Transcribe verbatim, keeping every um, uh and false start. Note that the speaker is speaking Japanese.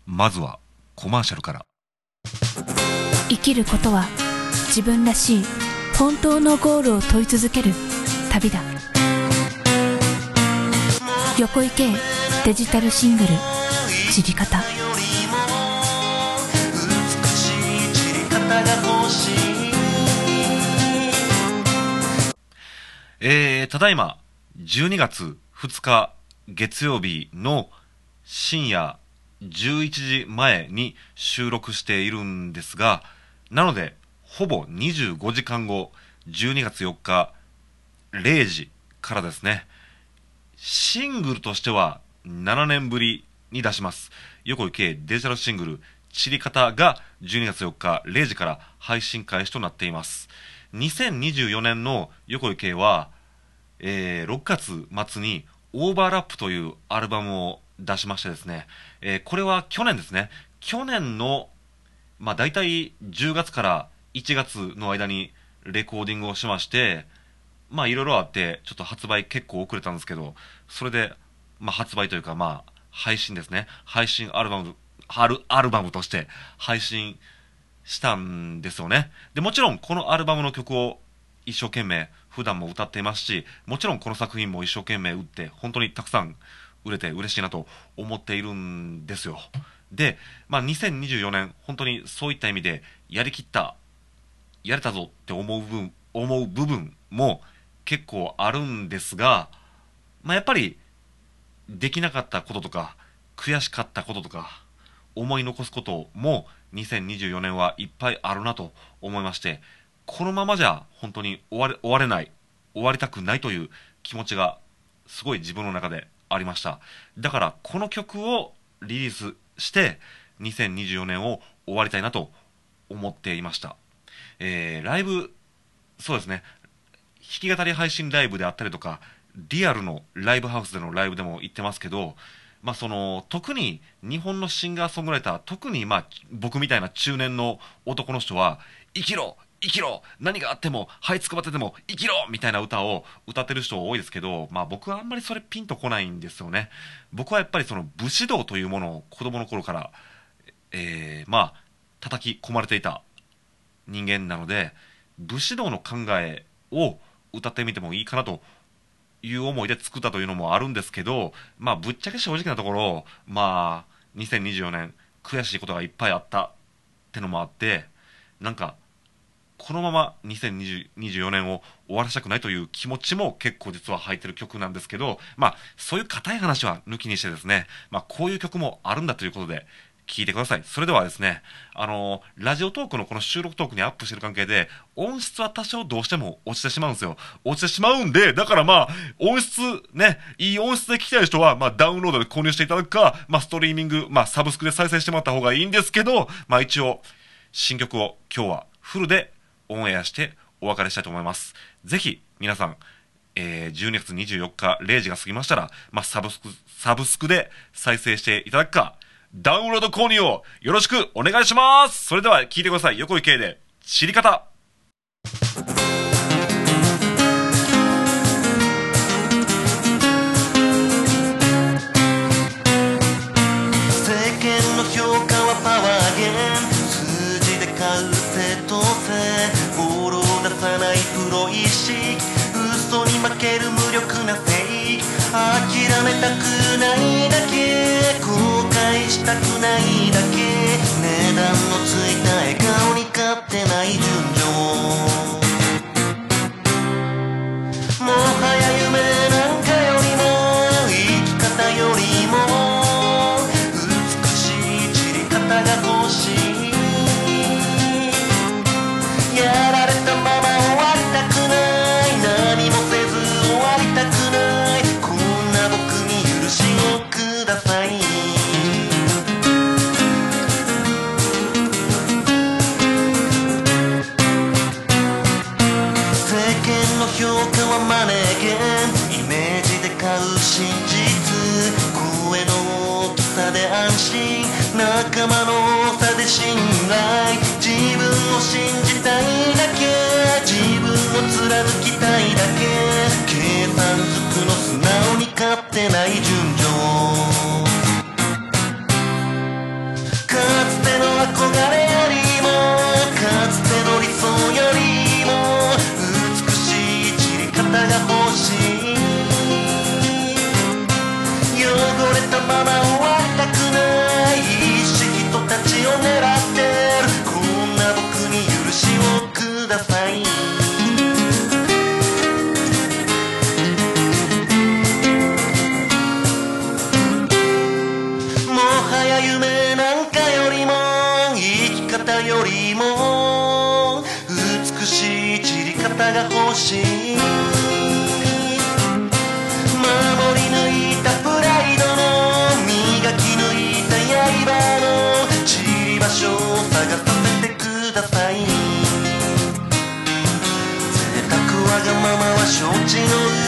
まずはコマーシャルから。 生きることは自分らしい本当のゴールを問い続ける旅だ。横井圭デジタルシングル「散り方」。 えー、ただいまじゅうにがつふつか月曜日の深夜じゅういちじまえに収録しているんですが、なのでほぼにじゅうごじかんご、じゅうにがつよっかれいじからですね、シングルとしてはななねんぶりに出します。横井圭デジタルシングル散り方がじゅうにがつよっかれいじから配信開始となっています。にせんにじゅうよねんの横井圭は、えー、ろくがつ末にオーバーラップというアルバムを出しましてですね、えー、これは去年ですね、去年の、まあ大体じゅうがつからいちがつの間にレコーディングをしまして、まあいろいろあってちょっと発売結構遅れたんですけど、それで、まあ発売というかまあ配信ですね、配信アルバム、アル、アルバムとして配信したんですよね。で、もちろんこのアルバムの曲を一生懸命普段も歌っていますし、もちろんこの作品も一生懸命打って本当にたくさん売れて嬉しいなと思っているんですよ。で、まあにせんにじゅうよねん本当にそういった意味でやりきった、やれたぞって思う部分、思う部分も結構あるんですが、まあやっぱりできなかったこととか悔しかったこととか思い残すこともにせんにじゅうよねんはいっぱいあるなと思いまして、このままじゃ本当に終われ、終われない、終わりたくないという気持ちがすごい自分の中でありました。だからこの曲をリリースしてにせんにじゅうよねんを終わりたいなと思っていました。えー、ライブ、そうですね、弾き語り配信ライブであったりとかリアルのライブハウスでのライブでも行ってますけど、まあ、その特に日本のシンガーソングライター、特にまあ僕みたいな中年の男の人は生きろ生きろ、何があっても這いつくばってても生きろみたいな歌を歌ってる人多いですけど、まあ、僕はあんまりそれピンとこないんですよね。僕はやっぱりその武士道というものを子供の頃から、えー、まあ叩き込まれていた人間なので、武士道の考えを歌ってみてもいいかなという思いで作ったというのもあるんですけど、まあぶっちゃけ正直なところ、まあにせんにじゅうよねん悔しいことがいっぱいあったってのもあって、なんかこのままにせんにじゅうよねんを終わらせたくないという気持ちも結構実は入ってる曲なんですけど、まあそういう硬い話は抜きにしてですね、まあこういう曲もあるんだということで聞いてください。それではですね、あのー、ラジオトークのこの収録トークにアップしてる関係で音質は多少どうしても落ちてしまうんですよ。落ちてしまうんで、だからまあ音質ね、いい音質で聞きたい人はまあダウンロードで購入していただくか、まあストリーミング、まあサブスクで再生してもらった方がいいんですけど、まあ一応新曲を今日はフルでオンエアしてお別れしたいと思います。ぜひ皆さん、えー、じゅうにがつにじゅうよっかれいじが過ぎましたら、まあ、サブスク、サブスクで再生していただくか、ダウンロード購入をよろしくお願いします。それでは聞いてください。横井圭で散り方。 世間の評価はパワーゲン、数字で買う瀬戸瀬、ボールを出さないプロ意識、嘘に負ける無力なフェイク、諦めたくないだけ、後悔したくないだけ、値段のついた笑顔に勝ってない純情、もはや夢なんかよりも生き方よりも美しい散り方が欲しい、やられたまま終わりたくない、何もせず終わりたくない、こんな僕に許しをください。世間の評価はマネーゲーム、イメージで買う真実、声の大きさで安心、仲間の多さで信頼、自分を信じたいだけ、自分を貫きたいだけ、計算づくの素直に勝ってない純情、 が夢なんかよりも生き方よりも美しい散り方が欲しい。守り抜いたプライドの磨き抜いた刃の散り場所を探させてください。贅沢わがままは承知の上